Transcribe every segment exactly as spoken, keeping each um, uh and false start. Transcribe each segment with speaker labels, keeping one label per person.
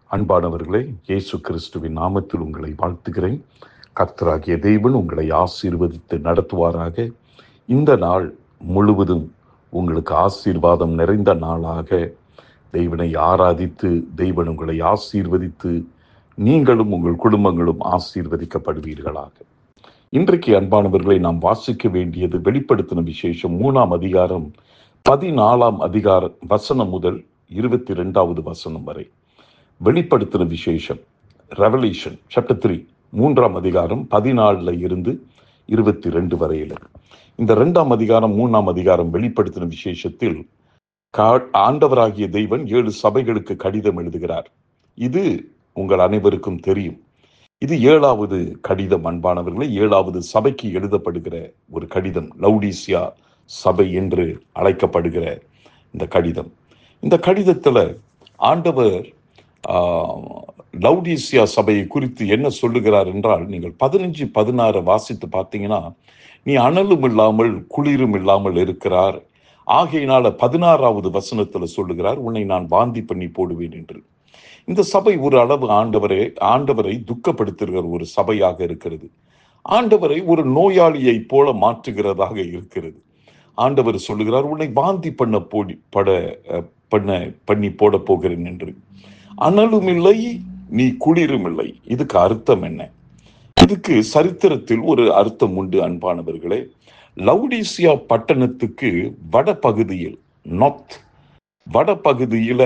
Speaker 1: அன்பானவர்களே, இயேசு கிறிஸ்துவின் நாமத்தில் உங்களை வாழ்த்துகிறேன். கர்த்தராகிய தேவன் உங்களை ஆசீர்வதித்து நடத்துவாராக. இந்த நாள் முழுவதும் உங்களுக்கு ஆசீர்வாதம் நிறைந்த நாளாக தேவனை ஆராதித்து தேவன் உங்களை ஆசீர்வதித்து நீங்களும் உங்கள் குடும்பங்களும் ஆசீர்வதிக்கப்படுவீர்களாக. இன்றைக்கு அன்பானவர்களை நாம் வாசிக்க வேண்டியது வெளிப்படுத்தின விசேஷம் மூணாம் அதிகாரம் பதினாலாம் அதிகார வசனம் முதல் இருபத்தி இரண்டாவது வசனம் வரை. வெளிப்படுத்தின விசேஷம் ரெவலேஷன் சாப்டர் த்ரீ மூன்றாம் அதிகாரம் பதினாலுல இருந்து இருபத்தி ரெண்டு வரையில. இந்த இரண்டாம் அதிகாரம் மூணாம் அதிகாரம் வெளிப்படுத்தின விசேஷத்தில் ஆண்டவராகிய தெய்வன் ஏழு சபைகளுக்கு கடிதம் எழுதுகிறார். இது உங்கள் அனைவருக்கும் தெரியும். இது ஏழாவது கடிதம். அன்பானவர்களே, ஏழாவது சபைக்கு எழுதப்படுகிற ஒரு கடிதம், லவுடீசியா சபை என்று அழைக்கப்படுகிற இந்த கடிதம். இந்த கடிதத்துல ஆண்டவர் லவுடீசியா சபையை குறித்து என்ன சொல்லுகிறார் என்றால், நீங்கள் பதினஞ்சு பதினாறு வாசித்து பார்த்தீங்கன்னா, நீ அனலும் இல்லாமல் குளிரும் இல்லாமல் இருக்கிறார், ஆகையினால பதினாறாவது வசனத்துல சொல்லுகிறார், உன்னை நான் வாந்தி பண்ணி போடுவேன் என்று. இந்த சபை ஒரு அளவு ஆண்டவரை ஆண்டவரை துக்கப்படுத்துகிற ஒரு சபையாக இருக்கிறது. ஆண்டவரை ஒரு நோயாளியை போல மாற்றுகிறதாக இருக்கிறது. ஆண்டவர் சொல்லுகிறார், உன்னை வாந்தி பண்ண போடி பட பண்ண பண்ணி போட போகிறேன் என்று. அனலும் இல்லை, நீ குளிரும் இல்லை. இதுக்கு அர்த்தம் என்ன? இதுக்கு சரித்திரத்தில் ஒரு அர்த்தம் உண்டு அன்பானவர்களே. லவுடீசியா பட்டணத்துக்கு வடபகுதியில், நார்த் வடபகுதியில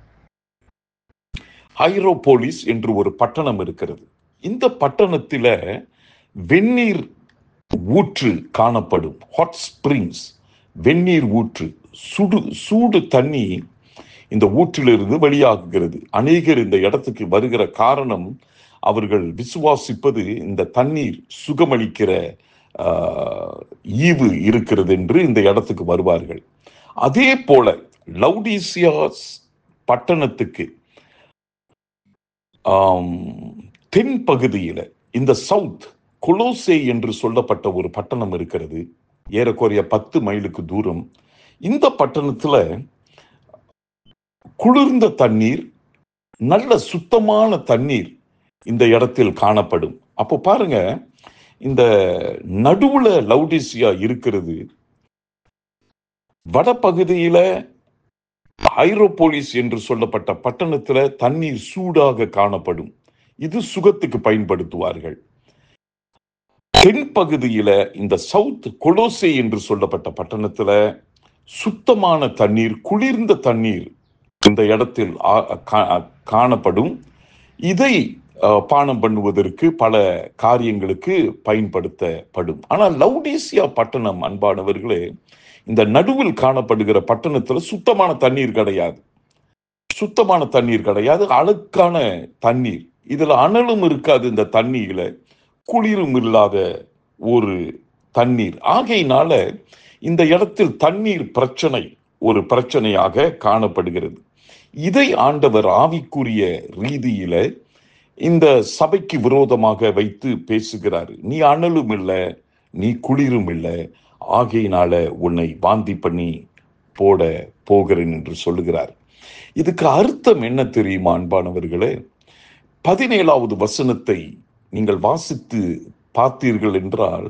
Speaker 1: ஹைரோபோலிஸ் என்று ஒரு பட்டணம் இருக்கிறது. இந்த பட்டணத்தில வெந்நீர் ஊற்று காணப்படும். ஹாட் ஸ்பிரிங்ஸ், வெந்நீர் ஊற்று, சுடு சூடு தண்ணி இந்த ஊற்றிலிருந்து வெளியாகுகிறது. அநேகர் இந்த இடத்துக்கு வருகிற காரணம், அவர்கள் விசுவாசிப்பது இந்த தண்ணீர் சுகமளிக்கிற ஈவு இருக்கிறது என்று இந்த இடத்துக்கு வருவார்கள். அதே போல லவுடீசியா பட்டணத்துக்கு தென் பகுதியில இந்த சவுத் கொலோசே என்று சொல்லப்பட்ட ஒரு பட்டணம் இருக்கிறது. ஏறக்குறைய பத்து மைலுக்கு தூரம். இந்த பட்டணத்துல குளிர்ந்த தண்ணீர், நல்ல சுத்தமான தண்ணீர் இந்த இடத்தில் காணப்படும். அப்போ பாருங்க, இந்த நடுவுல லவுடீசியா இருக்கிறது. வடபகுதியில ஹைரோபோலிஸ் என்று சொல்லப்பட்ட பட்டணத்துல தண்ணீர் சூடாக காணப்படும். இது சுகத்துக்கு பயன்படுத்துவார்கள். தென் பகுதியில இந்த சவுத் கொலோசே என்று சொல்லப்பட்ட பட்டணத்துல சுத்தமான தண்ணீர், குளிர்ந்த தண்ணீர் இந்த இடத்தில் காணப்படும். இதை பானம் பண்ணுவதற்கு பல காரியங்களுக்கு பயன்படுத்தப்படும். ஆனால் லவுடீசியா பட்டணம் அன்பானவர்களே, இந்த நடுவில் காணப்படுகிற பட்டணத்துல சுத்தமான தண்ணீர் கிடையாது. சுத்தமான தண்ணீர் கிடையாது, அழுக்கான தண்ணீர். இதுல அனலும் இருக்காது, இந்த தண்ணீர்ல குளிரும் இல்லாத ஒரு தண்ணீர். ஆகையினால இந்த இடத்தில் தண்ணீர் பிரச்சனை ஒரு பிரச்சனையாக காணப்படுகிறது. இதை ஆண்டவர் ஆவிக்குரிய ரீதியில இந்த சபைக்கு விரோதமாக வைத்து பேசுகிறார். நீ அனலும் இல்லை, நீ குளிரும் இல்லை, ஆகையினால உன்னை வாந்தி பண்ணி போட போகிறேன் என்று சொல்லுகிறார். இதுக்கு அர்த்தம் என்ன தெரியுமா அன்பானவர்களே? பதினேழாவது வசனத்தை நீங்கள் வாசித்து பார்த்தீர்கள் என்றால்,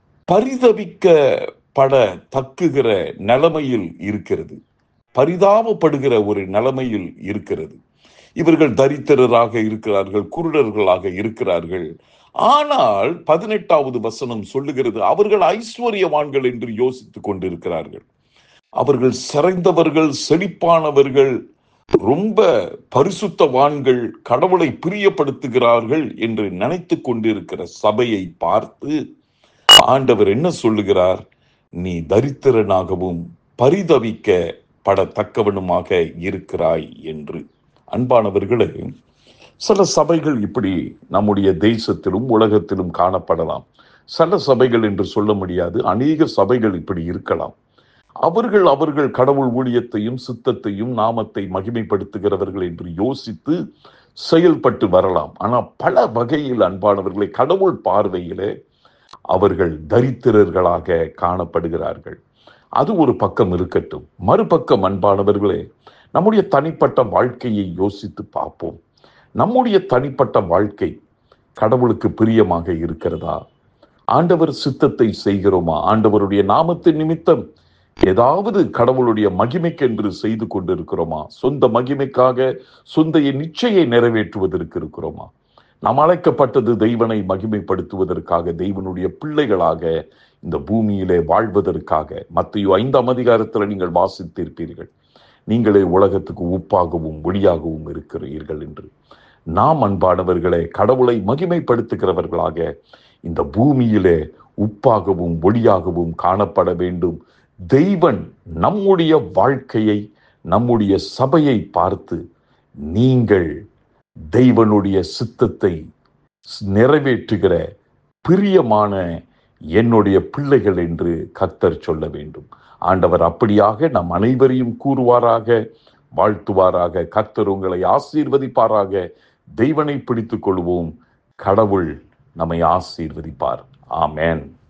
Speaker 1: பரிதவிக்கப்பட தக்குகிற நிலைமையில் இருக்கிறது, பரிதாபப்படுகிற ஒரு நிலைமையில் இருக்கிறது. இவர்கள் தரித்திரராக இருக்கிறார்கள், குருடர்களாக இருக்கிறார்கள். ஆனால் பதினெட்டாவது வசனம் சொல்லுகிறது, அவர்கள் ஐஸ்வர்யவான்கள் என்று யோசித்துக் கொண்டிருக்கிறார்கள். அவர்கள் சிறைந்தவர்கள், செழிப்பானவர்கள், ரொம்ப பரிசுத்தவான்கள், கடவுளை பிரியப்படுத்துகிறார்கள் என்று நினைத்து கொண்டிருக்கிற சபையை பார்த்து ஆண்டவர் என்ன சொல்லுகிறார்? நீ தரித்திரனாகவும் பரிதவிக்க படத்தக்கவனுமாக இருக்கிறாய் என்று. அன்பானவர்களே, சில சபைகள் இப்படி நம்முடைய தேசத்திலும் உலகத்திலும் காணப்படலாம். சில சபைகள் என்று சொல்ல முடியாது, அநேக சபைகள் இப்படி இருக்கலாம். அவர்கள் அவர்கள் கடவுள் ஊழியத்தையும் சித்தத்தையும் நாமத்தை மகிமைப்படுத்துகிறவர்கள் என்று யோசித்து செயல்பட்டு வரலாம். ஆனால் பல வகையில் அன்பானவர்களை கடவுள் பார்வையிலே அவர்கள் தரித்திரர்களாக காணப்படுகிறார்கள். அது ஒரு பக்கம் இருக்கட்டும். மறுபக்கம் அன்பானவர்களே, நம்முடைய தனிப்பட்ட வாழ்க்கையை யோசித்து பார்ப்போம். நம்முடைய தனிப்பட்ட வாழ்க்கை கடவுளுக்கு பிரியமாக இருக்கிறதா? ஆண்டவர் சித்தத்தை செய்கிறோமா? ஆண்டவருடைய நாமத்தின் நிமித்தம் ஏதாவது கடவுளுடைய மகிமைக்கென்று செய்து கொண்டிருக்கிறோமா? சொந்த மகிமைக்காக, சொந்த நிச்சயை நிறைவேற்றுவதற்கு இருக்கிறோமா? நாம் அழைக்கப்பட்டது தெய்வனை மகிமைப்படுத்துவதற்காக, தெய்வனுடைய பிள்ளைகளாக இந்த பூமியிலே வாழ்வதற்காக. மத்தேயு ஐந்தாம் அதிகாரத்தில் நீங்கள் வாசித்திருப்பீர்கள், நீங்களே உலகத்துக்கு உப்பாகவும் ஒளியாகவும் இருக்கிறீர்கள் என்று. நாம் அன்பானவர்களே கடவுளை மகிமைப்படுத்துகிறவர்களாக இந்த பூமியிலே உப்பாகவும் ஒளியாகவும் காணப்பட வேண்டும். தெய்வன் நம்முடைய வாழ்க்கையை, நம்முடைய சபையை பார்த்து, நீங்கள் தெய்வனுடைய சித்தத்தை நிறைவேற்றுகிற பிரியமான என்னுடைய பிள்ளைகள் என்று கர்த்தர் சொல்ல வேண்டும். ஆண்டவர் அப்படியாக நம் அனைவரையும் கூறுவாராக, வாழ்த்துவாராக. கர்த்தர் உங்களை ஆசீர்வதிப்பாராக. தெய்வனை பிடித்துக் கொள்வோம். கடவுள் நம்மை ஆசீர்வதிப்பார். ஆமென்.